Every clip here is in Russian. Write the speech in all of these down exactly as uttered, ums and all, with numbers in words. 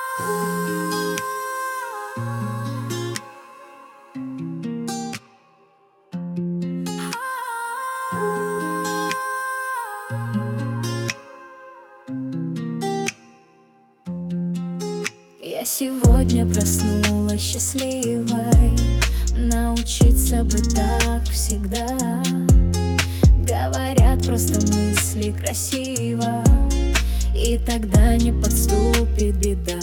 Я сегодня проснулась счастливой. Научиться быть так всегда. Говорят, просто мысли красиво, и тогда не подступит беда.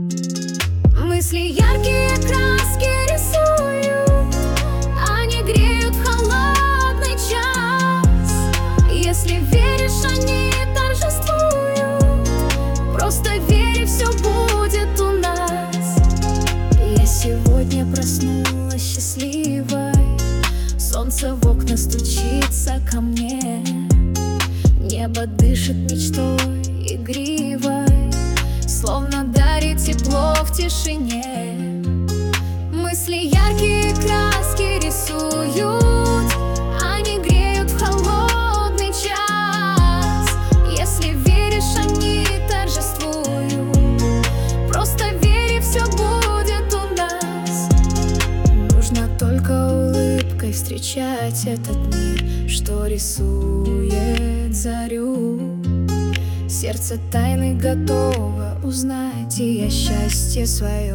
Мысли яркие краски рисуют, они греют в холодный час. Если веришь, они торжествуют. Просто верь, и все будет у нас. Я сегодня проснулась счастливой. Солнце в окна стучится ко мне. Небо дышит мечтой игривой, словно дарит тепло в тишине. Мысли яркие краски рисуют, они греют в холодный час. Если веришь, они торжествуют. Просто верь, и все будет у нас. Нужно только улыбкой встречать этот мир, что рисует зарю. Сердце тайны готово узнать, и я счастье свое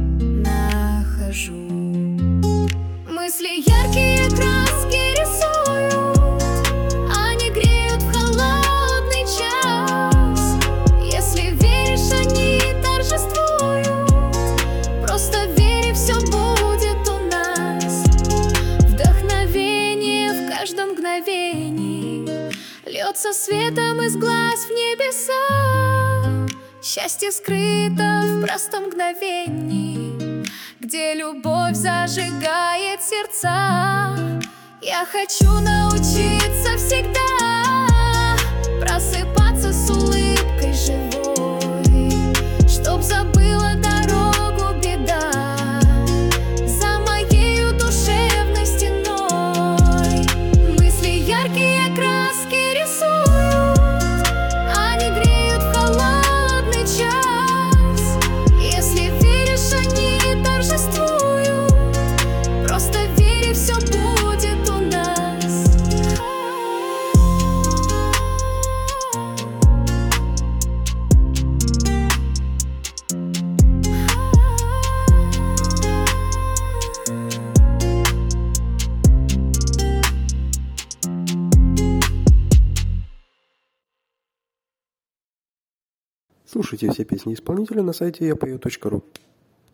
нахожу. Мысли яркие краски рисуют, они греют в холодный час. Если веришь, они торжествуют. Просто верь, и все будет у нас. Вдохновение в каждом мгновении льется светом из глаз в небеса. Счастье скрыто в простом мгновении, где любовь зажигает сердца. Я хочу научиться всегда просыпаться с улыбкой живой, чтоб забыла дорогу беда за моею душевной стеной. Мысли яркие краски рисуют, они греют в холодный час. Если веришь, они торжествуют. Просто верь, и все будет у нас. Слушайте все песни исполнителя на сайте я пою точка ру.